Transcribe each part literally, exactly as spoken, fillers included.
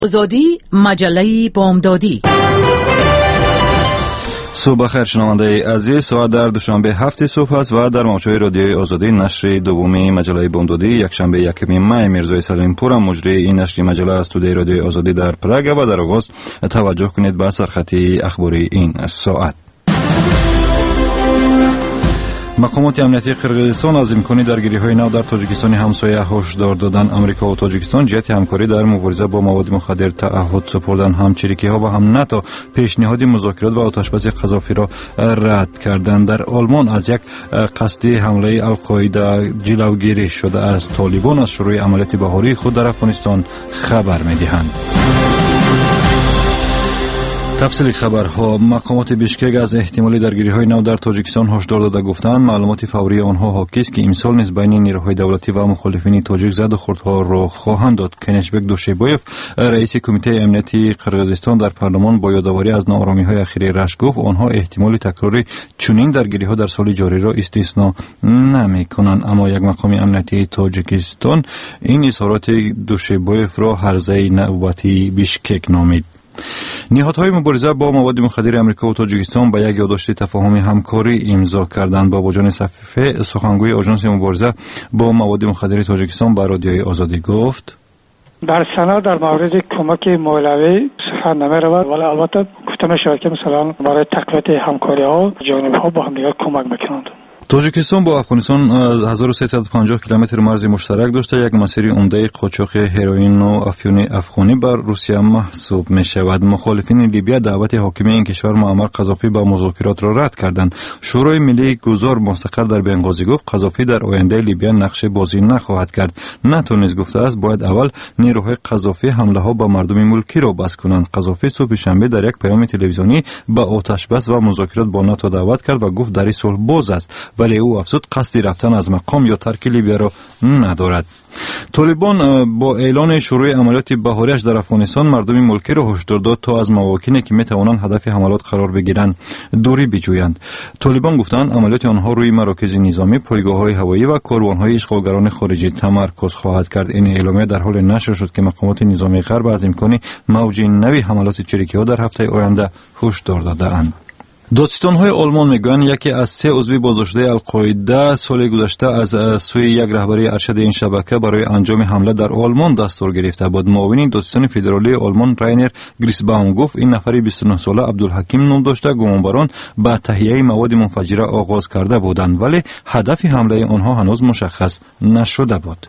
آزادی مجله بامدادی. صبح خیر شنونده عزیز، ساعت در دوشنبه هفت صبح است و در موجهای رادیوی آزادی نشر دومی مجله بامدادی یکشنبه یکم می میرزای سلیمی پور مجری این نشر مجله است. استودیوی رادیوی آزادی در پراگ و در آغاز توجه کنید به سرخطی اخباری این ساعت. مقامات امنیتی قرقیزستان از امکان درگیری‌های نو در تاجیکستان همسایه هشدار دادند. آمریکا و تاجیکستان جهت همکاری در مبارزه با مواد مخدر تعهد سپردند. هم چریکی‌ها و هم ناتو پیشنهاد مذاکرات و آتشبس قذافی را رد کردند. در آلمان از یک قصد حمله القاعده جلوگیری شده است. طالبان از شروع عملیات بهاری خود در افغانستان خبر می‌دهند. تفصیل خبرها. مقامات بیشکک از احتمالی درگیری‌های نو در تاجیکستان هشدار داده گفتند معلومات فوری آنها حاکی است که امسال نیز بین نیروهای دولتی و مخالفین تاجیک زد و خوردها را خواهند داد. کنشبک دوشیبایف رئیس کمیته امنیتی قرقیزستان در پارلمان با یادآوری از ناآرامی‌های اخیر رش گفت آنها احتمال تکرار چنین درگیری‌ها در سال جاری را استثنا نمی‌کنند. اما یک مقام امنیتی تاجیکستان این اظهارات دوشیبایف را هرزه نوبتی بیشکک نامید. نهادهای مبارزه با مواد مخدر امریکا و تاجیکستان به یک یادداشت تفاهمی همکاری امضا کردند. باباجان صفیفه سخنگوی آژانس مبارزه با مواد مخدر تاجیکستان به رادیوی آزادی گفت در سند در مورد کمک مولوی سخن نمی رود، ولی البته گفته می شود که مثلا برای تقویت همکاری ها جانب ها با هم دیگر کمک میکنند. تاجیکستان با افغانستان هزار و سیصد و پنجاه کیلومتر مرز مشترک داشته. یک مسیر عمده قاچاق هروئین و افیون افغانی بر روسیه محسوب می شود. مخالفین لیبیا دعوت حاکم این کشور معمر قذافی با مذاکرات را رد کردند. شورای ملی گذار مستقر در بنغازی گفت قذافی در آینده لیبیا نقشه بازی نخواهد کرد. ناتو نیز گفته است باید اول نیروهای قذافی حمله ها به مردم ملکی را بس کنند. قذافی صبح شنبه در یک پیام تلویزیونی به آتش بس و مذاکرات با ناتو دعوت کرد و گفت در صلح باز است، ولی او افزود قصد رفتن از مقام یا ترک لیبیا را ندارد. طالبان با اعلان شروع عملیات بهاریش در افغانستان مردم ملکی را هشدار داد تا از مواقعی که میتوانند هدف حملات قرار بگیرند دوری بجویند. طالبان گفتند عملیات آنها روی مراکز نظامی، پایگاه‌های هوایی و کاروان‌های اشغالگران خارجی تمرکز خواهد کرد. این اعلامیه در حال نشر شد که مقامات نظامی غرب از امکان موج نوی حملات چریکی‌ها در هفته آینده هشدار داده‌اند. دادستان‌های آلمان میگویند یکی از سه عضو بازداشته القاعده سال گذشته از سوی یک رهبری ارشد این شبکه برای انجام حمله در آلمان دستور گرفته بود. معاون دادستان فدرالی آلمان راینر گریسباوم گفت این نفر بیست و نه ساله عبدالحکیم نام داشته گمانبران به تهیه مواد منفجره آغاز کرده بودند، ولی هدف حمله آنها هنوز مشخص نشده بود.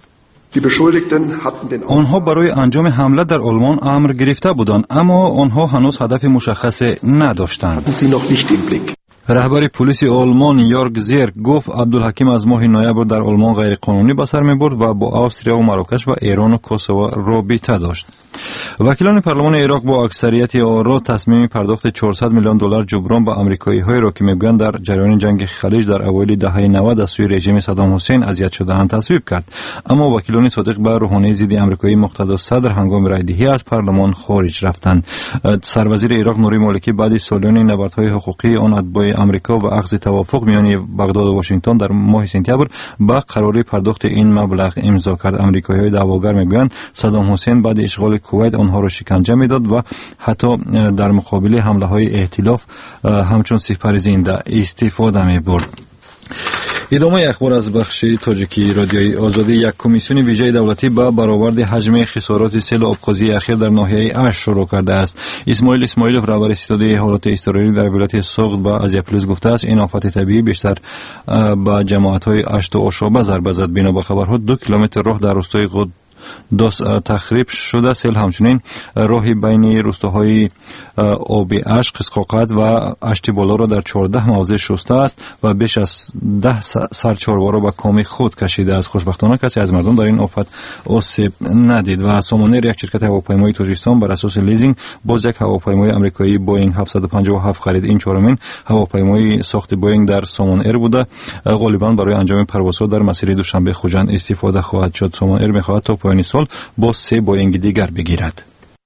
آنها برای انجام حمله در آلمان امر گرفته بودند، اما آنها هنوز هدف مشخص نداشتند. رهبر پلیس آلمان یورگ زیر گفت عبدالحکیم از ماه نوامبر در آلمان غیر قانونی به سر میبرد و با استریا و مراکش و ایران و کوسوو رابطه داشت. وکیلان پارلمان عراق با اکثریت آرا تصمیم پرداخت چهارصد میلیون دلار جبران به آمریکایی‌های را که میگویند در جریان جنگ خلیج در اوایل دهه نود از سوی رژیم صدام حسین اذیت شده‌اند تصویب کرد. اما وکیلان صادق به روحانی ضد آمریکایی مقتدا صدر هنگام رایدهی از پارلمان خارج رفتند. سروزیر عراق نوری مالکی بعد سالیان نبردهای حقوقی آن اتباع آمریکا و اخذ توافق میان بغداد و واشنگتن در ماه سپتامبر با قراری پرداخت این مبلغ امضا کرد. آمریکایی‌های دعواگر میگویند صدام حسین بعد اشغال کویت آنها را شکنجه میداد و حتی در مقابل حمله‌های ائتلاف همچون سپر زنده استفاده می‌برد. ادامه اخبار از بخش تاجیکی رادیوی آزادی. یک کمیسیون ویژه دولتی با برآورد حجم خسارات سیل آبخوزی اخیر در ناحیه اش شروع کرده است. اسماعیل اسماعیلوف رهبر ستاد حالات اضطراری در ولایت سوغد با آسیا پلاس گفته است این آفت طبیعی بیشتر با جماعت‌های اشت و آشابه ضربه زد. بنا به خبرها دو کیلومتر راه در روستای قد دوست تخریب شده. سیل همچنین راهی بین روستاهای آبی عشق، قسقاقت و اشتی بالا را در چهارده موضع شسته است و بیش از ده سرچاروا را به کام خود کشیده است. خوشبختانه کسی از مردم در این آفت آسیب ندید. و سامانر یک شرکت هواپیمایی تاجیکستان بر اساس لیزینگ باز یک هواپیمای آمریکایی بوئینگ هفتصد و پنجاه و هفت خرید. این چهارمین هواپیمای ساخت بوئینگ در سامانر بوده. غالبا برای انجام پروازها در مسیر دوشنبه خوجند استفاده خواهد شد. سامانر می‌خواهد تا پایان سال با سه بوئینگ دیگر بگیرد.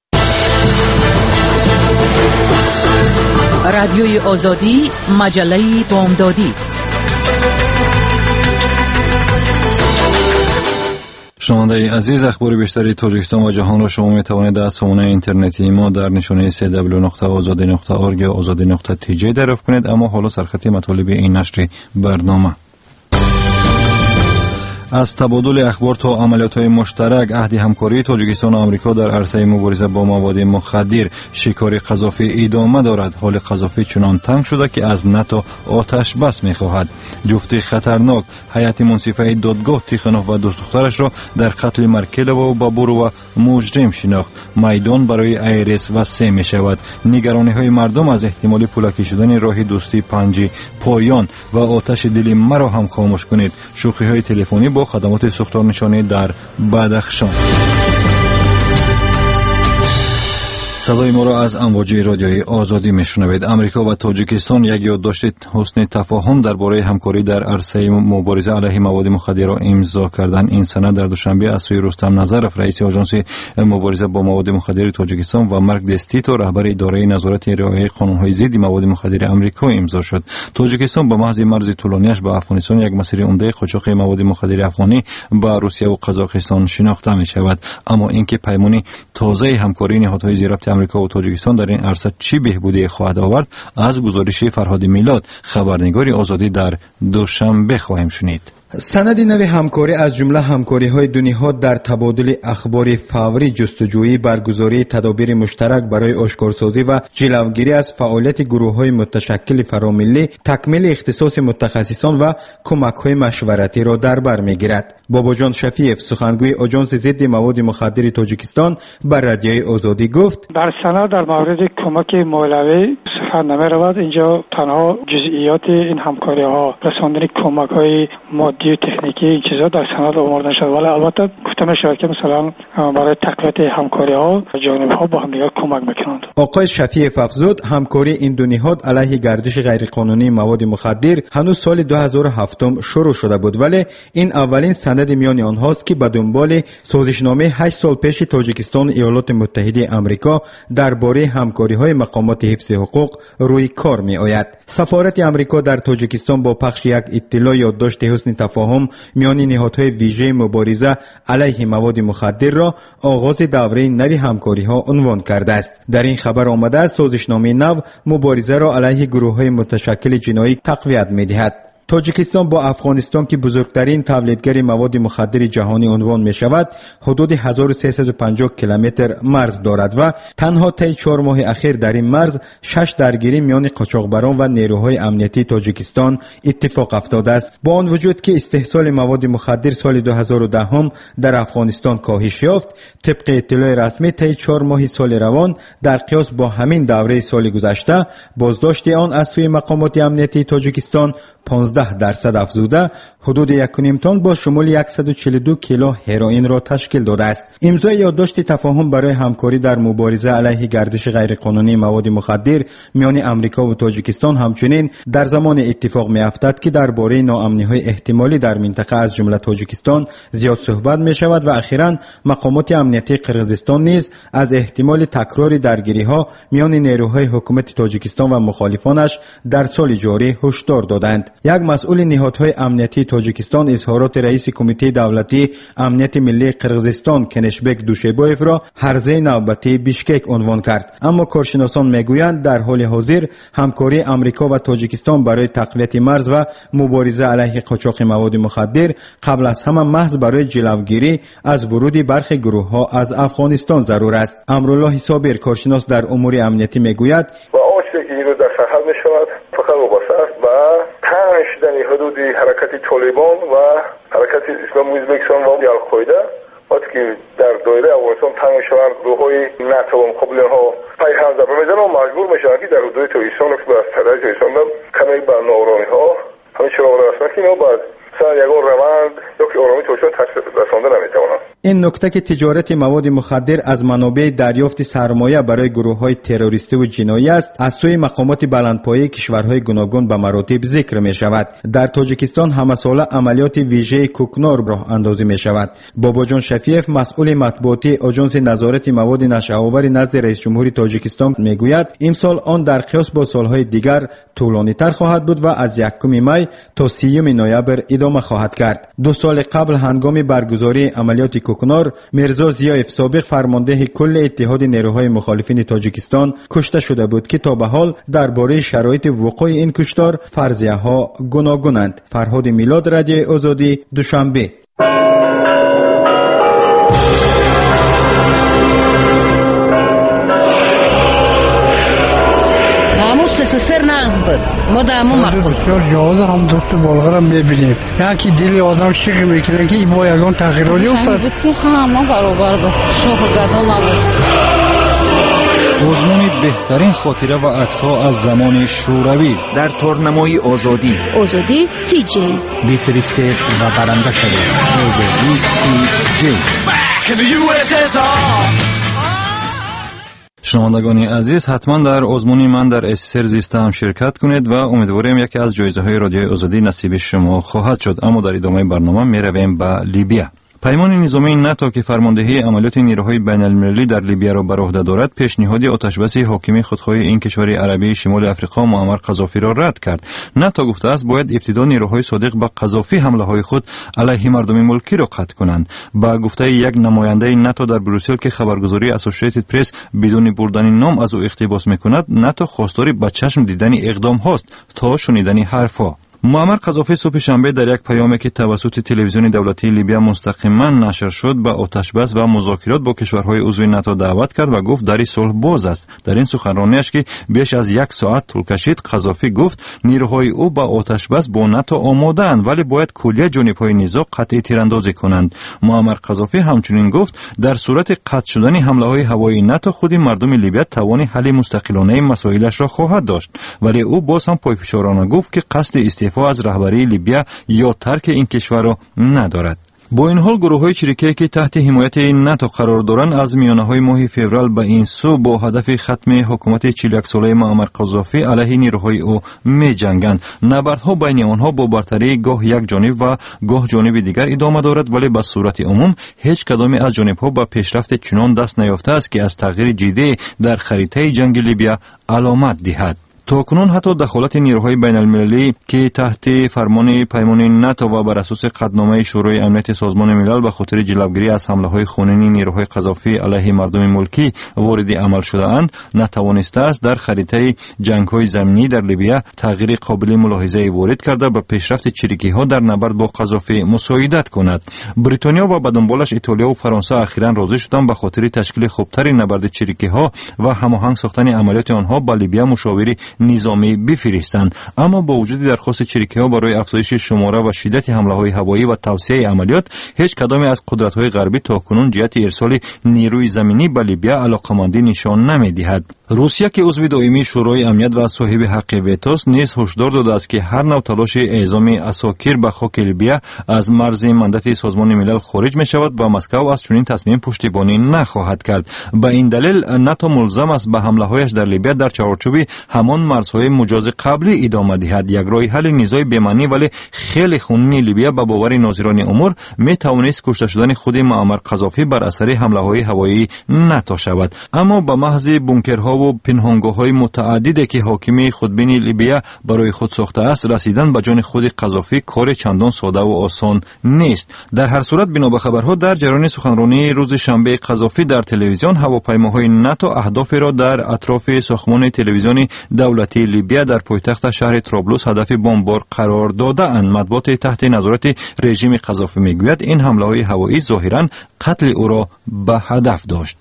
رادیوی آزادی مجله بامدادی. شنونده عزیز، اخبار بیشتری تاجیکستان و جهان را شما می توانید از سامانه اینترنتی ما در نشانه دبلیو دبلیو دبلیو نقطه آزادی نقطه اورگ یا آزادی نقطه تی جی دریافت کنید. اما حالا سرخط مطالب این نشر برنامه. از تبادل اخبار تا عملیات‌های مشترک، عهد همکاری تاجیکستان و آمریکا در عرصه مبارزه با مواد مخدر. شکار قذافی ادامه دارد. حال قذافی چنان تنگ شده که از نتو آتش بس می‌خواهد. جفت خطرناک. هیئت منصفه دادگاه تیخانوف و دوست دخترش را در قتل مرکل و بابور و مجرم شناخت. میدان برای ایرس و سه می‌شود. نگرانی‌های مردم از احتمالی پولکی شدن راه دوستی پنج پایان و آتش دل مرا هم خاموش کنید. شوخی‌های تلفنی با خدمات سوختار نشانی در بدخشان. صدای ما را از امواج رادیوی آزادی میشنوید. امریکا و تاجیکستان یک یادداشت حسن تفاهم درباره همکاری در عرصه مبارزه علیه مواد مخدر را امضا کردند. این سند در دوشنبه از سوی رستم نظرف، رئیس آژانس مبارزه با مواد مخدر تاجیکستان و مارک دستیتو، رهبر اداره نظارت رعایت قانون‌های ضد مواد مخدر امریکا امضا شد. تاجیکستان به محض مرز طولانیش با افغانستان یک مسیر عمده قاچاق مواد مخدر افغانی با روسیه و قزاقستان شناخته می شود. اما اینکه پیمانی تازه همکاری نهادهای ضبط امریکا و تاجیکستان در این عرصه چی بهبودی خواهد آورد، از گزارش فرهاد میلاد، خبرنگار آزادی، در دوشنبه خواهیم شنید. سند نو همکاری از جمله همکاری‌های دو نهاد در تبادل اخبار فوری، جستجویی، برگزاری تدابیر مشترک برای آشکارسازی و جلوگیری از فعالیت گروه‌های متشکل فراملی، تکمیل اختصاص متخصصان و کمک‌های مشورتی را در بر می‌گیرد. باباجان شفیف، سخنگوی آژانس ضد مواد مخدر تاجیکستان، بر رادیوی آزادی گفت: در سند در مورد کمک مولوی سخن نمی‌رود. اینجا تنها جزئیات این همکاری‌ها، رساندن کمک‌های مادی و تکنیکی، این چیزا در سند آورده شده، ولی البته گفتم شده که مثلا برای تقویت همکاری‌ها جانب‌ها با هم دیگر کمک می‌کنند. آقای شفیف افزود همکاری این دو نهاد علیه گردش غیرقانونی مواد مخدر هنوز سال دو هزار و هفت شروع شده بود، ولی این اولین سند میان آنهاست که به دنبال سازشنامه هشت سال پیش تاجیکستان ایالات متحده آمریکا درباره همکاری‌های مقامات حفظ حقوق روی کار می‌آید. سفارت آمریکا در تاجیکستان با پخش یک اطلاع یادداشت حسن تفاهم میان نهادهای ویژه مبارزه علیه مواد مخدر را آغاز دوره نوی همکاری‌ها عنوان کرده است. در این خبر آمده است سازشنامه نو مبارزه را علیه گروه‌های متشکل جنایی تقویت می‌دهد. تاجیکستان با افغانستان که بزرگترین تولیدگر مواد مخدر جهانی عنوان می شود، حدود هزار و سیصد و پنجاه کیلومتر مرز دارد و تنها طی چهار ماه اخیر در این مرز شش درگیری میان قاچاقبران و نیروهای امنیتی تاجیکستان اتفاق افتاده است. با آن وجود که استحصال مواد مخدر سال دو هزار و ده در افغانستان کاهش یافت، طبق اطلاع رسمی طی چهار ماه سال روان در قیاس با همین دوره سال گذشته، بازداشت آن از سوی مقامات امنیتی تاجیکستان پانزده درصد افزوده حدود یک و نیم تن با شمول صد و چهل و دو کیلو هروئین را تشکیل داده است. امضای یادداشت تفاهم برای همکاری در مبارزه علیه گردش غیرقانونی مواد مخدر میان امریکا و تاجیکستان همچنین در زمان اتفاق می‌افتد که درباره ناامنی‌های احتمالی در منطقه از جمله تاجیکستان زیاد صحبت می‌شود و اخیراً مقامات امنیتی قرقیزستان نیز از احتمال تکرار درگیری‌ها میان نیروهای حکومت تاجیکستان و مخالفانش در سال جاری هشدار دادند. یک مسئول نهادهای امنیتی تاجیکستان اظهارات رئیس کمیته دولتی امنیت ملی قرقیزستان کنشبک دوشیبایف را هرزه نوبتی بیشکک عنوان کرد. اما کارشناسان میگویند در حال حاضر همکاری امریکا و تاجیکستان برای تقویت مرز و مبارزه علیه قاچاق مواد مخدر قبل از همه محض برای جلوگیری از ورود برخی گروه‌ها از افغانستان ضرور است. امرالله صابر، کارشناس در امور امنیتی، میگوید: با آنچه که در سرحد میشود فقط وابسته است به تنگ شدن حدود حرکت طالبان و حرکت اسلام ازبکستان و القاعده. وقتی که در دایره افغانستان تنگ شوند گروه‌های ناتو و مقابل آنها پای هم ضربه میزنند و مجبور میشوند که در حدود تاجیکستان که به تدریج تاجیکستان کمی به ناآرامی‌ها همین چراغ رسانه که اینا بعد سر یگان روند یا که آرامی تاجیکستان تشخیص رسانده نمیتوانند. این نکته که تجارت مواد مخدر از منابع دریافت سرمایه برای گروه‌های تروریستی و جنایی است، از سوی مقامات بلندپایه کشورهای گوناگون به مراتب ذکر می شود. در تاجیکستان همه ساله عملیات ویژه کوکنار راه اندازی می شود. باباجان شفیف، مسئول مطبوعاتی آژانس نظارت مواد نشه‌آور نزد رئیس جمهور تاجیکستان می گوید امسال آن در قیاس با سالهای دیگر طولانی تر خواهد بود و از یکم می تا سیوم نوامبر ادامه خواهد کرد. دو سال قبل هنگام برگزاری عملیات کوکنار، میرزا ضیاف سابق فرمانده کل اتحاد نیروهای مخالفین تاجیکستان کشته شده بود که تا به حال درباره شرایط وقوع این کشتار فرضیه ها گوناگونند. فرهاد میلاد، رادیو آزادی، دوشنبه. سر نغز بود ما در همون مقبول بسیار جواز هم دوست بلغرم میبینیم یکی دلی آدم شیق میکنه که با یگان تغییراتی افتاد بود که همه برابر بود شوخ گدا نبود. آزمون بهترین خاطره و عکس‌ها از زمان شوروی در تورنمای آزادی. آزادی تی جی بفرستید و برنده شدید. آزادی تی جی. شنوندگان عزیز، حتما در آزمون من در اسسر زیستم شرکت کنید و امیدواریم یکی از جایزه‌های رادیوی آزادی نصیب شما خواهد شد. اما در ادامه برنامه میرویم به لیبیا. پیمان نظامی ناتو که فرماندهی عملیات نیروهای بین‌المللی در لیبیا را بر عهده دارد، پیشنهاد آتشبس حاکم خودخواه این کشور عربی شمال افریقا معمر قذافی را رد کرد. ناتو گفته است باید ابتدا نیروهای صادق به قذافی حمله های خود علیه مردم ملکی را قطع کنند. با گفته یک نماینده ناتو در بروسل که خبرگزاری اسوسییتد پرس بدون بردن نام از او اقتباس میکند، ناتو خواستار به چشم دیدن اقدام هاست تا شنیدن حرفها. معمر قذافی صبح شنبه در یک پیامی که توسط تلویزیون دولتی لیبیا مستقیما نشر شد به آتشبس و مذاکرات با کشورهای عضو ناتو دعوت کرد و گفت در صلح باز است. در این سخنرانیش که بیش از یک ساعت طول کشید، قذافی گفت نیروهای او با آتشبس با ناتو آماده‌اند ولی باید کلیه جانب‌های نزاع قطعی تیراندازی کنند. معمر قذافی همچنین گفت در صورت قطع شدن حمله‌های هوایی ناتو خود مردم لیبیا توان حل مستقلانه مسائلش را خواهد داشت، ولی او باز هم پایفشارانه گفت که قصد استعفا از رهبری لیبیا یا ترک این کشور را ندارد. با این حال گروه‌های چریکی که تحت حمایت ناتو قرار دارند از میانه‌های ماه فوریه به این سو با هدف ختم حکومت چهل و یک ساله معمر قذافی علیه نیروهای او می‌جنگند. نبردها بین آنها با برتری گاه یک جانب و گاه جانب دیگر ادامه دارد، ولی به صورت عموم هیچ کدام از جانب‌ها به پیشرفت چنان دست نیافته است که از تغییر جدی در خریطه جنگ لیبیا علامت دهد. تاکنون حتی دخالت نیروهای بین المللی که تحت فرمان پیمان ناتو و بر اساس قطعنامه شورای امنیت سازمان ملل به خاطر جلوگیری از حمله های خونینی نیروهای قذافی علیه مردم ملکی وارد عمل شده اند، نتوانسته است در خریطه جنگ های زمینی در لیبیا تغییر قابل ملاحظه وارد کرده به پیشرفت چریکی ها در نبرد با قذافی مساعدت کند. بریتانیا و به دنبالش ایتالیا و فرانسه اخیراً راضی شدند به خاطر تشکیل خوبتر نبرد چریکی ها و هماهنگ ساختن عملیات آنها به لیبیا مشاوری نظامی بفرستند. اما با وجود درخواست چریکی ها برای افزایش شماره و شدت حمله های هوایی و توسعه عملیات، هیچ کدام از قدرت های غربی تاکنون جهت ارسال نیروی زمینی به لیبیا علاقمندی نشان نمیدهد. روسیه که عضو دائمی شورای امنیت و صاحب حق ویتوست نیز هشدار داده است که هر نوع تلاش اعزام اساکیر به خاک لیبیا از مرز مندت سازمان ملل خارج می شود و مسکو از چنین تصمیم پشتیبانی نخواهد کرد. به این دلیل ناتو ملزم است به حمله هایش در لیبیا در چارچوب همان مرزهای مجاز قبلی ادامه دهد. یک راه حل نزاع بی‌معنی ولی خیلی خونین لیبیا به باور ناظران امور می توانست کشته شدن خود معمر قذافی بر اثر حمله های هوایی ناتو شود. اما به محض بونکرها و پنهانگاه‌های متعددی که حاکم خودبین لیبیا برای خود ساخته است، رسیدن به جان خود قذافی کار چندان ساده و آسان نیست. در هر صورت بنا به خبرها در جریان سخنرانی روز شنبه قذافی در تلویزیون، هواپیماهای ناتو اهداف را در اطراف ساختمان تلویزیون دولتی لیبیا در پایتخت شهر طرابلس هدف بمبار قرار داده‌اند. مطبوعات تحت نظارت رژیم قذافی میگوید این حمله‌های هوایی ظاهراً قتل او را به هدف داشت.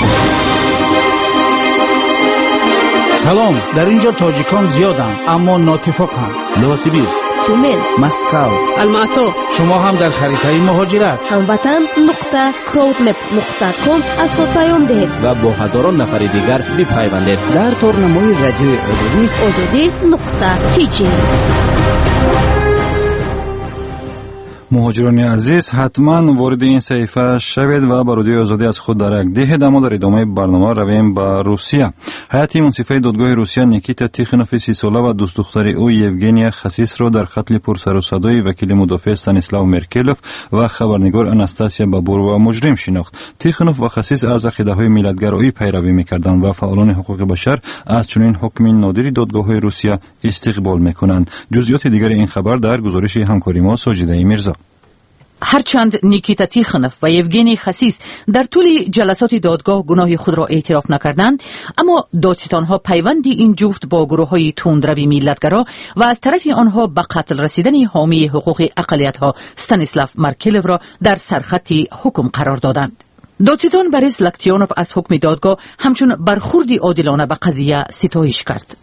سلام، در اینجا تاجیکان زیادند اما ناتفاقند. نوسیبیرسک، تومن، مسکو، الماتو. شما هم در خریطه مهاجرت هموطن نقطه کراودمپ نقطه کام از خود پیام دهید و با هزاران نفر دیگر بپیوندید در تورنمای رادیوی آزادی آزادی نقطه تی جی. مهاجران عزیز حتما وارد این صحیفه شوید و با رادیوی آزادی از خود درک دهید. اما در ادامه برنامه رویم به روسیه. هیئت منصفه دادگاه روسیه نیکیتا تیخنوف سی ساله و دوست دختر او یوگنیا خسیس را در قتل پرسر و صدای وکیل مدافع استانیسلاو مرکلوف و خبرنگار آناستاسیا بابوروا مجرم شناخت. تیخنوف و خسیس از عقیده‌های ملت‌گرایی پیروی می‌کردند و فعالان حقوق بشر از چنین حکم نادری دادگاه‌های روسیه استقبال می‌کنند. جزئیات دیگر این خبر در گزارش همکاری ما ساجده میرزا. هرچند نیکیتا تیخنوف و یوگنی خسیس در طول جلسات دادگاه گناه خود را اعتراف نکردند، اما دادستانها پیوندی این جفت با گروه‌های تندروی ملت‌گرا و از طرف آنها به قتل رسیدن حامی حقوق اقلیت‌ها استانیسلاو مرکلوف را در سرخط حکم قرار دادند. دادستان بوریس لاکتیانوف از حکم دادگاه همچون برخوردی عادلانه به قضیه ستایش کرد.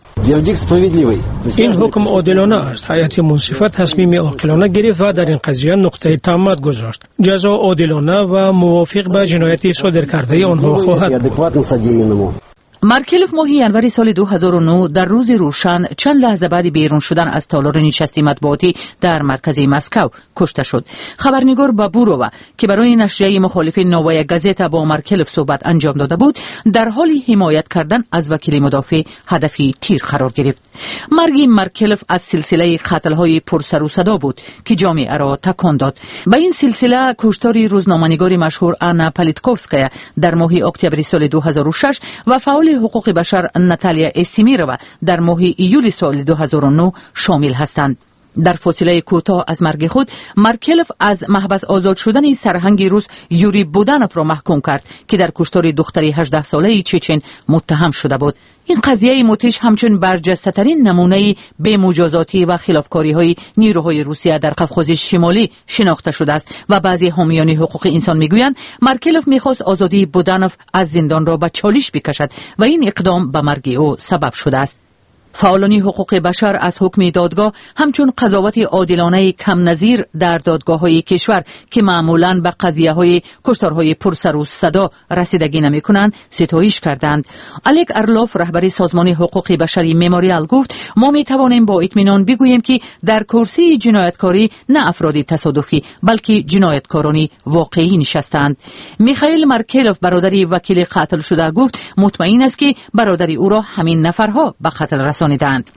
این حکم عادلانه است. هیئت منصفه تصمیم عاقلانه گرفت و در این قضیه نقطه تمام گذاشت. جزا عادلانه و موافق به جنایت صادر کرده آنها خواهد بود. مرکلوف ماه ینوری سال دو هزار و نه در روز روشن چند لحظه بعد بیرون شدن از تالار نشست مطبوعاتی در مرکز مسکو کشته شد. خبرنگار بابوروا که برای نشریه مخالف نووایا گازتا با مرکلوف صحبت انجام داده بود، در حال حمایت کردن از وکیل مدافع هدفی تیر قرار گرفت. مرگ مرکلوف از سلسله قتل‌های پرسر و صدا بود که جامعه را تکان داد. به این سلسله کشتار روزنامه‌نگار مشهور آنا پالیتکوفسکایا در ماه اکتبر سال دو هزار و شش و فعال حقوق بشر ناتالیا اسیمیروا در ماه ایول سال دو هزار و نه شامل هستند. در فاصله کوتاه از مرگ خود، مرکلوف از محبس آزاد شدن سرهنگ روس یوری بودانوف را محکوم کرد که در کشتار دختری هجده ساله چچن متهم شده بود. این قضیه متش همچون برجسته‌ترین نمونه بی مجازاتی و خلافکاری های نیروهای روسیه در قفقاز شمالی شناخته شده است و بعضی حامیان حقوق انسان میگویند مرکلوف میخواست آزادی بودانوف از زندان را به چالش بکشد و این اقدام به مرگ او سبب شده است. فعالان حقوق بشر از حکم دادگاه همچون قضاوت عادلانه کم نظیر در دادگاه‌های کشور که معمولاً به قضیه‌های کشتارهای پرسر و صدا رسیدگی نمی‌کنند ستایش کردند. الک ارلوف رهبر سازمان حقوق بشری مموریال گفت ما می‌توانیم با اطمینان بگوییم که در کرسی جنایتکاری نه افراد تصادفی بلکه جنایتکارانی واقعی نشستند. میخائیل مرکلوف برادری وکیل قتل شده گفت مطمئن است که برادری او را همین نفرها به قتل رساندند.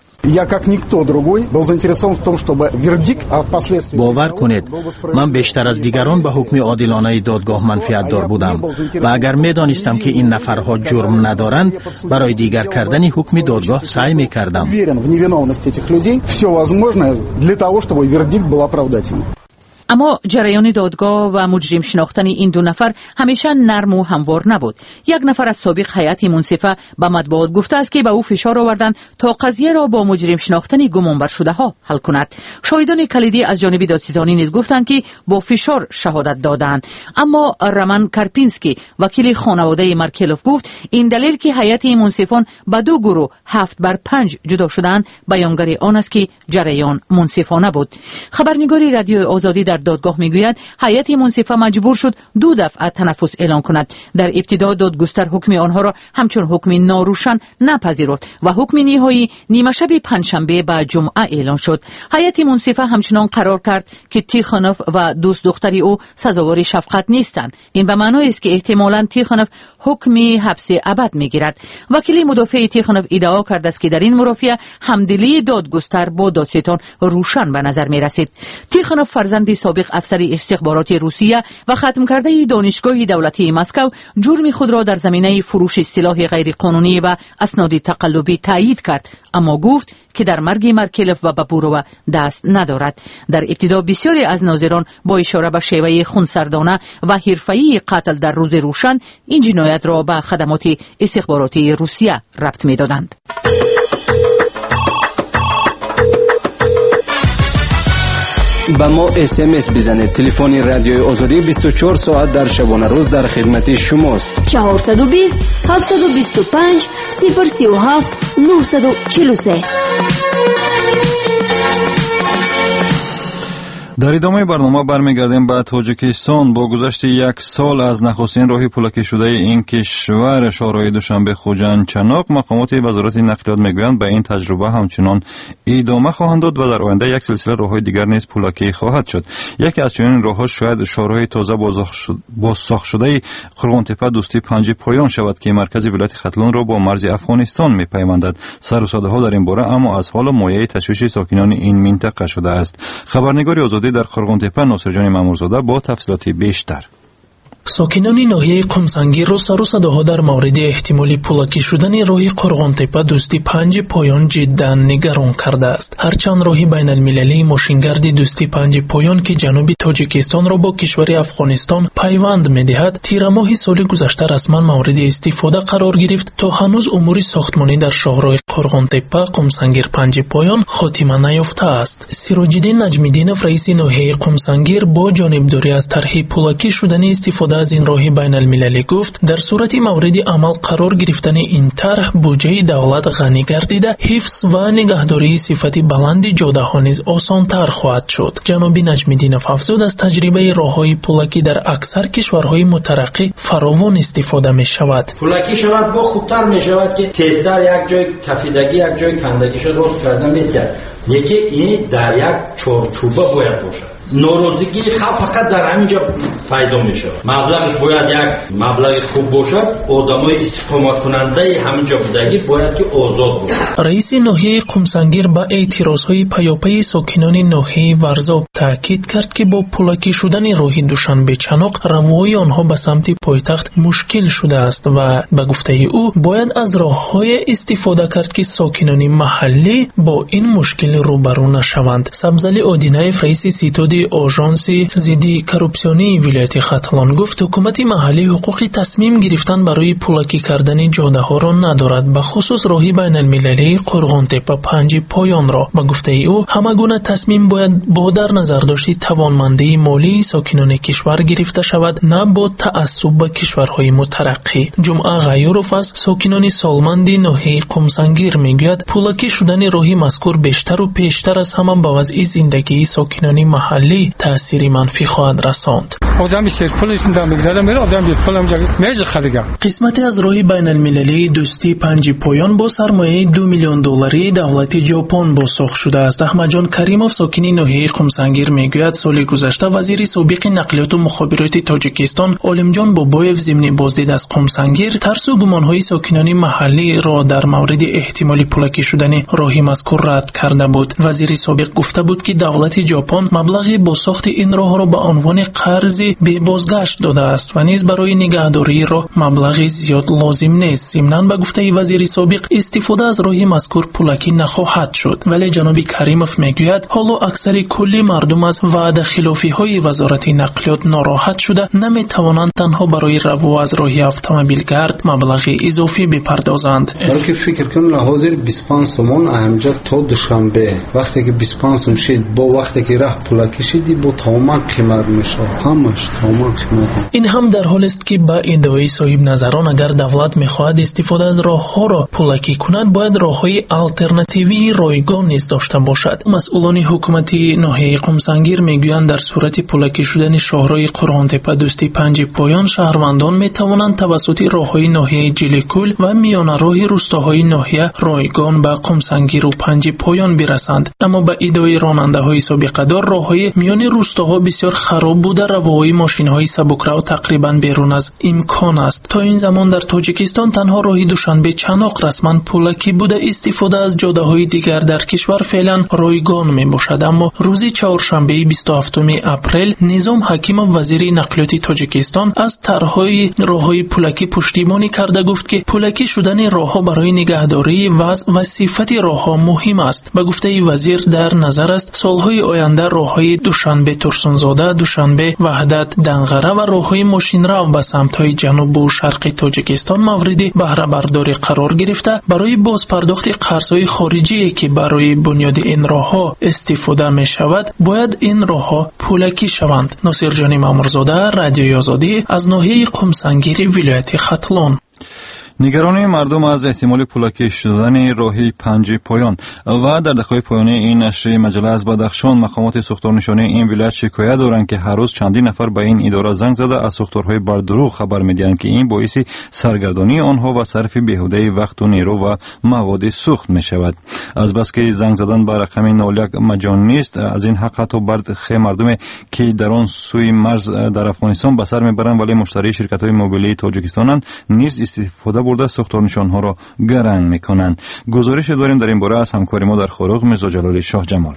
باور کنید من بیشتر از دیگران به حکم عادلانه دادگاه منفعت دار بودم و اگر میدانستم که این نفرها جرم ندارند برای دیگر کردن حکم دادگاه سعی میکردم. اما جریان دادگاه و مجرم شناختن این دو نفر همیشه نرم و هموار نبود. یک نفر از سابق هیئت منصفه به مطبوعات گفته است که به او فشار آوردند تا قضیه را با مجرم شناختن گمانبر شده ها حل کند. شاهدان کلیدی از جانب دادستانی نیز گفتند که با فشار شهادت دادند. اما رمان کارپینسکی وکیل خانواده مرکلوف گفت این دلیل که هیئت منصفان به دو گروه هفت بر پنج جدا شدند بیانگر آن است که جریان منصفانه بود. خبرنگار رادیو آزادی در دادگاه میگوید هیئت منصفه مجبور شد دو دفعه تنفس اعلان کند. در ابتدا دادگستر حکم آنها را همچون حکم ناروشن نپذیرفت و حکم نهایی نیمه شب پنجشنبه به جمعه اعلان شد. هیئت منصفه همچنان قرار کرد که تیخنوف و دوست دختری او سزاوار شفقت نیستند. این به معنی است که احتمالاً تیخنوف حکم حبس ابد میگیرد. وکیل مدافع تیخنوف ادعا کرده است که در این مرافعه همدلی دادگستر با دادستان روشن به نظر می رسید. تیخنوف فرزند سابق افسر استخبارات روسیه و ختم کرده دانشگاه دولتی مسکو جرم خود را در زمینه فروش سلاح غیرقانونی و اسناد تقلبی تایید کرد، اما گفت که در مرگ مرکلوف و بابوروا دست ندارد. در ابتدا بسیاری از ناظران با اشاره به شیوه خونسردانه و حرفه‌ای قتل در روز روشن این جنایت را به خدمات استخباراتی روسیه ربط می‌دادند. با ما اس ام اس بزنید. تلفن رادیوی آزادی بیست و چهار ساعت در شبانه روز در خدمت شماست. چهارصد و بیست هفتصد و بیست و پنج صفر سی و هفت نهصد و چهل و سه. در ادامه برنامه برمیگردیم به تاجیکستان. با گذشت یک سال از نخستین راه پولکی شده این کشور شهرهای دوشنبه خوجند چناق، مقامات وزارت نقلیات میگویند به این تجربه همچنان ادامه خواهند داد و در آینده یک سلسله راههای دیگر نیز پولکی خواهد شد. یکی از چنین راهها شاید شهرهای تازه بازساخت شده قرغن‌تپه دوستی پنج پایان شود که مرکز ولایت ختلون را با مرز افغانستان میپیوندد. سر و صداها در این باره اما از حال مایه تشویش ساکنان این منطقه شده است. خبرنگار آزادی در قرغن‌تپه ناصرجان مامورزاده با تفصیلات بیشتر. ساکنان ناحیه قمسنگیر را سر و صداها در مورد احتمالی پولکی شدن راهی قرغن‌تپه دوستی پنج پایان جدا نگران کرده است. هرچند راهی بین المللی ماشینگرد دوستی پنج پایان که جنوب تاجیکستان را با کشور افغانستان پیوند می‌دهد، تیر ماه سال گذشته رسما مورد استفاده قرار گرفت تا هنوز امور ساختمانی در شاهراه قرغن‌تپه قمسنگیر پنج پایان خاتمه نیافته است. سیراج‌الدین نجمی‌دینов رئیس ناحیه قمسنگیر با جانبداری از طرح پولکی شدن استفاده از این راه بین المللی گفت در صورت مورد عمل قرار گرفتن این طرح بودجه دولت غنی گردیده حفظ و نگهداری صفت بلند جاده ها نیز آسان تر خواهد شد. جناب نجمی‌دینов افزود از تجربه راههای پولکی در اکثر کشورهای مترقی فراوان استفاده می شود. پولکی شود با خوبتر می شود که تیزتر یک جای کفیدگی یک جای کندگی شد درست کردن میتونه. یکی این در یک چارچوبه باید باشد. ناراضگی خلق فقط در همینجا پیدا میشه. مبلغش باید یک مبلغ خوب باشد. آدمای استقامت کننده همینجا بودگی باید که آزاد باشد. رئیس ناحیه قمسنگیر با اعتراضهای پیاپی ساکنان ناحیه ورزاب تاکید کرد که با پولکی شدن راه دوشنبه چناق روای آنها به سمت پایتخت مشکل شده است و به گفته او باید از راههای استفاده کرد که ساکنان محلی با این مشکل روبرو نشوند. سبزعلی آدینایف رئیس ستاد آژانس ضد کروپسیونی ولایت ختلان گفت حکومت محلی حقوق تصمیم گرفتن برای پولکی کردن جاده ها را ندارد، به خصوص راهی بین المللی قرغن‌تپه پنج پایان را. به گفته او همه گونه تصمیم باید با در نظر داشت توانمندی مالی ساکنان کشور گرفته شود، نه با تعصب به کشورهای مترقی. جمعه غیورов از ساکنان سالمند ناحیه قمسنگیر میگوید پولکی شدن راهی مذکور بیشتر و پیشتر از همه به وضع زندگی ساکنان محلی تأثیری منفی خواهد رساند. آدم بیشتر پولش دام بگذاره میره آدم بیاد پولم جا میز خریدم. قسمتی از راه بین المللی دوستی پنج پایان با سرمایه دو میلیون دلاری دولت ژاپن بازساخت شده است. احمد جان کریمov ساکن ناحیه قمسنگیر میگوید سال گذشته وزیر سابق نقلیات و مخابرات تاجیکستان عالمجان بابایف ضمن بازدید از قمسنگیر ترس و گمانهای ساکنان محلی را در مورد احتمال پولکی شدن راهی مذکور رد کرده بود. وزیر سابق گفته بود که دولت ژاپن مبلغ با ساخت این راه را به عنوان قرض به بازگشت داده است و نیز برای نگهداری راه مبلغ زیاد لازم نیست. ضمناً به گفته وزیر سابق استفاده از راه مذکور پولکی نخواهد شد، ولی جناب کریمov میگوید حالا اکثر کلی مردم از وعده خلافی های وزارت نقلیات ناراحت شده نمیتوانند تنها برای رو از راه اتومبیل گرد مبلغ اضافی بپردازند. برای که فکر کنم حاضر بیست و پنج تومان احمجا تا دوشنبه وقتی که بیست و پنج میشه با وقتی که راه پولکی شدی با تمام قیمت میشه همش تمام قیمت. این هم در حال است که با ادعای صاحب نظران اگر دولت میخواهد استفاده از راهها را پولکی کند باید راههای آلترناتیوی رایگان نیز داشته باشد. مسئولان حکومتی ناحیه قمسنگیر میگویند در صورت پولکی شدن شاهراه قرغن‌تپه دوستی پنج پایان شهروندان میتوانند توسط راههای ناحیه جلیکول و میانه راه روستاهای ناحیه رایگان به قمسنگیر و پنج پایان برسند، اما با ادعای راننده‌های سابقه‌دار راههای میان روستاها بسیار خراب بوده روای ماشین‌های سبکرو تقریباً بیرون از امکان است. تا این زمان در تاجیکستان تنها راهی دوشنبه چناق رسما پولکی بوده. استفاده از جاده‌های دیگر در کشور فعلا رایگان میباشد، اما روز چهارشنبه بیست و هفتم اپریل نظام حکیمov وزیر نقلیات تاجیکستان از طرح‌های راههای پولکی پشتیبانی کرده گفت که پولکی شدن راهها برای نگهداری وضع و صفت راهها مهم است. به گفته وزیر در نظر است سالهای آینده راههای دوشنبه ترسونزاده، دوشنبه وحدت دنغره و راههای ماشین رو به سمت‌های جنوب و شرق تاجیکستان مورد بهره برداری قرار گرفته. برای بازپرداخت قرض‌های خارجی که برای بنیاد این راهها استفاده می شود باید این راهها پولکی شوند. ناصرجان مامورزاده، رادیوی آزادی از ناحیه قمسنگیر ولایت ختلان. نگرانی مردم از احتمال پولاکی شدن راهی پنج پایان و در دقایق پایانی این نشریه مجله از بدخشان مقامات ساختارنشانی این ولایت شکایت دارند که هر روز چندین نفر به این اداره زنگ زده از ساختارهای بر دروغ خبر میدهند که این باعث سرگردانی آنها و صرف بیهوده وقت و نیرو و مواد سوخت می شود. از بس که زنگ زدن به رقم نود و یک مجانی نیست، از این حق حتی برخی مردم که در آن سوی مرز در افغانستان به سر میبرند ولی مشتری شرکت‌های موبیلی تاجیکستانند نیز استفاده برده ساختارنشان‌ها را گرنگ می‌کنند. گزارش داریم در این باره از همکار ما در خروغ میرزا جلال شاه جمال.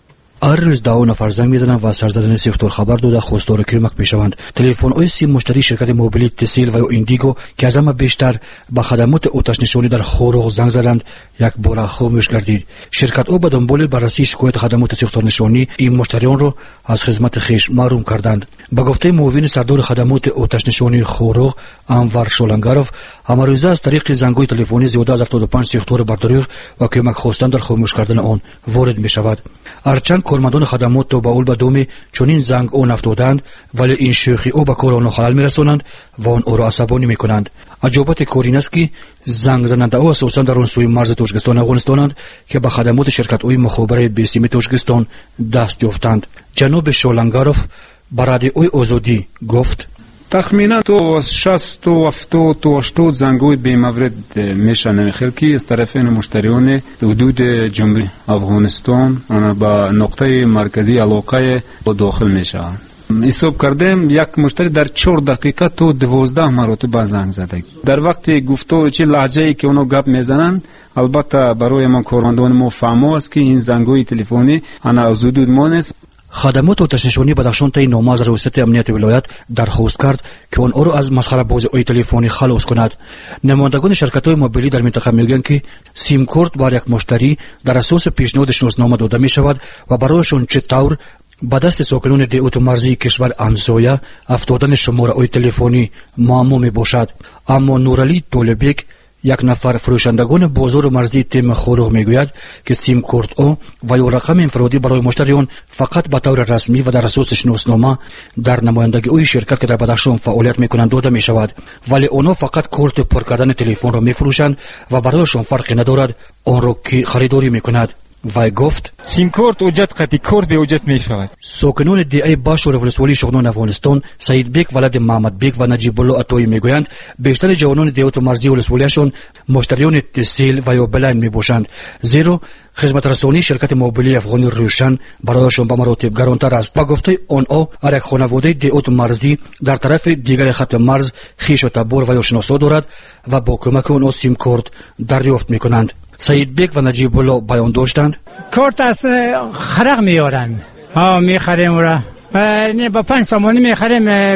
هر روز دو نفر زنگ میزنند و سرزدن ساختار خبر داده خواستار کمک میشوند. تلفن‌های سیم مشتری شرکت موبیلی تسیل و ایندیگو که از همه بیشتر به خدمات آتش نشانی در خروغ زنگ زدند یک بار خاموش گردید. شرکت او به دنبال بررسی شکایت خدمات ساختار نشانی این مشتریان را از خدمت خویش محروم کردند. به گفته معاون سردار خدمات آتش نشانی خروغ انور شولنگاروف، امروزه از طریق زنگ‌های تلفنی زیاده از هفتاد و پنج ساختار برداری و کمک خواستن در خاموش کردن آن وارد می‌شود. هرچند کارمندان خدمات تو با اول به دومی چنین زنگ او نفتادند، ولی این شوخی او به کار آنها خلل می‌رسانند و آن او را عصبانی می‌کنند. عجابت کار این است که زنگ زننده او اساساً در آن سوی مرز تاجیکستان افغانستانند که به خدمات شرکت‌های مخابره بیسیم تاجیکستان دست یافتند. جناب شولنگاروف به رادیوی آزادی گفت: تخمینا تو شصت و هفتاد و هشتاد زنگوی به مورد میشن خلکی از طرف این مشتریان حدود جمهوری افغانستان انا با نقطه مرکزی علاقه داخل میشن. حساب کردیم یک مشتری در چهار دقیقه تو دوازده مرتبه زنگ زده. در وقتی گفتو چه لهجه‌ای که اونو گپ میزنن، البته برای ما کارمندان ما فهمو است که این زنگوی تلفنی انا از حدود ما نیست. خدمات آتش نشانی بدخشان طی نامه از ریاست امنیت ولایت درخواست کرد که آن او را از مسخره بازی‌های تلفنی خلاص کند. نمایندگان شرکت‌های موبیلی در منطقه میگویند که سیم کارت بر یک مشتری در اساس پیشنهاد شناسنامه داده می شود و برایشان چطور به دست ساکنان دیوت مرزی کشور همسایه افتادن شماره‌های تلفنی معما می باشد. اما نورعلی طالبیک، یک نفر فروشندگان بازار مرزی تیم خروغ میگوید که سیم کارت او و یا رقم انفرادی برای مشتریان فقط به طور رسمی و در اساس شناسنامه در نمایندگی او شرکت که در بدخشان فعالیت میکنند داده می شود، ولی آنها فقط کارت پر کردن تلفن را میفروشند و برایشان فرقی ندارد آن را که خریداری میکند. وی گفت: سیم کارت اوجت قطعی کارت به اوجت می شود. ساکنان دیای باش و ولسوالی شغنان افغانستان سعید بیگ ولد محمد بیگ و نجیب الله عطایی میگویند بیشتر جوانان دیوت مرزی ولسوالیشان مشتریان تسیل و یا بلاین می باشند، زیرا خدمت رسانی شرکت موبیلی افغانی روشن برایشان به مراتب گرانتر است. با گفته آنها هر یک خانواده دیوت مرزی در طرف دیگر خط مرز خویش و تبار و یا شناسا دارد و با کمک آنها سیم کارت دریافت میکنند. سعید بیگ و نجیب الله بیان داشتند: کارت از خرق میارن، ها میخریم را نه با پنج سامانی میخریم،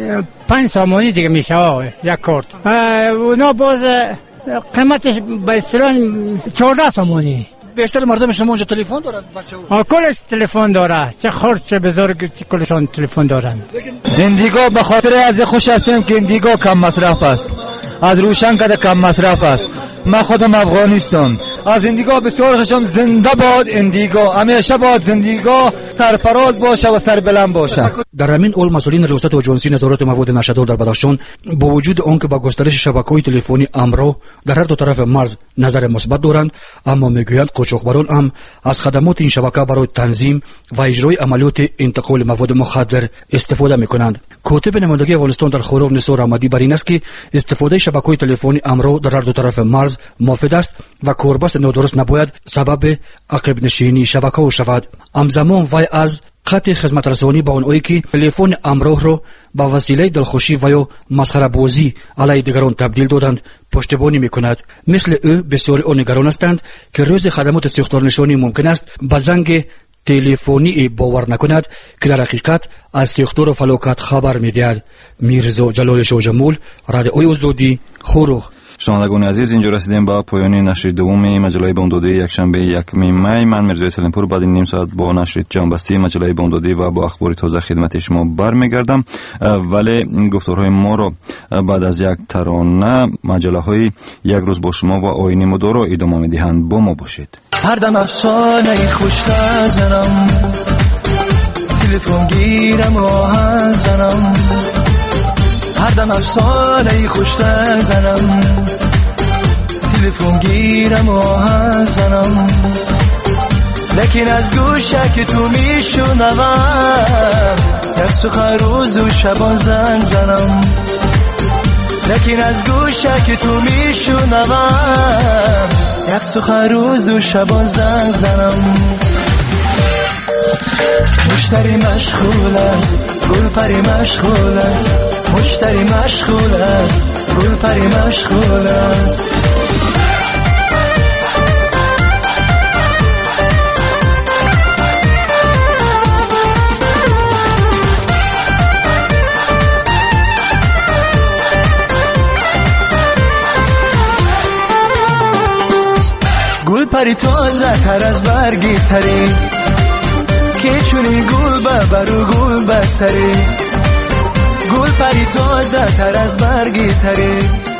پنج سامانی دیگه میشه یک کارت. اونا باز قیمتش به اصطلاح چهارده سامانی. بیشتر مردم شما اونجا تلفن دارند بچه‌ها؟ کلش تلفن داره، چه خرد چه بزرگ کلشان تلفن دارند. اندیگو به خاطر از خوش هستیم که اندیگو کم مصرف است، از روشن کده کم مصرف است. من خودم افغانستان از اندیگو بسیار خوشم. زنده باد اندیگو، همیشه باد زندگی سرفراز باشه و سربلند باشه. در همین اول مسئولین ریاست اجنسی نظارت مواد نشدار در بدخشان با وجود آنکه با گسترش شبکه‌های تلفنی امرو در هر دو طرف مرز نظر مثبت دارند، اما میگویند قاچاقبران هم از خدمات این شبکه برای تنظیم و اجرای عملیات انتقال مواد مخدر استفاده میکنند. کاتب نمایندگی افغانستان در خروغ نثار احمدی بر این است که استفاده شبکه‌های تلفنی امرو در هر دو طرف مرز مفید است و کاربست نادرست نباید سبب عقب نشینی شبکه شود. همزمان وی از قطع خدمت رسانی با آنهایی که تلفن امرو را با وسیله دلخوشی و یا مسخره بازی علیه دیگران تبدیل دادند پشتیبانی میکند. مثل او بسیاری آن نگران هستند که روز خدمات ساختارنشانی ممکن است به زنگ تلفنی باور نکند که در حقیقت از ساختار فلاکت خبر میدهد. میرزا جلال شاه جمال، رادیوی آزادی، خروغ. شنوندگان عزیز، اینجا رسیدیم به پایان نشر دوم مجله بامدادی یکشنبه یکم می. من میرزا سلیمپور بعد نیم ساعت با نشر جنبسته مجله بامدادی و با اخبار تازه خدمت شما برمیگردم، ولی گفتارهای ما را بعد از یک ترانه مجله های یک روز با شما و آیین مدارا ادامه میدهند. با ما باشید. هر دم افسانه خوش نزنم، تلفن گیرم آهن زنم، هر دم افسانه خوش نزنم، تلفن گیرم و آهنگ زنم، لکن از گوشه که تو میشنوم یک سخن روز و شبان زنگ زنم، لکن از گوشه که تو میشنوم یک سخن روز و شبان زنگ زنم. مشتری مشغول است، گل پری مشغول است، مشتری مشغول است، گل پری مشغول است. گل پری تازه تر از برگی تری، که چونی گل ببرو گل بسری. گل پری تازه تر از برگی تری،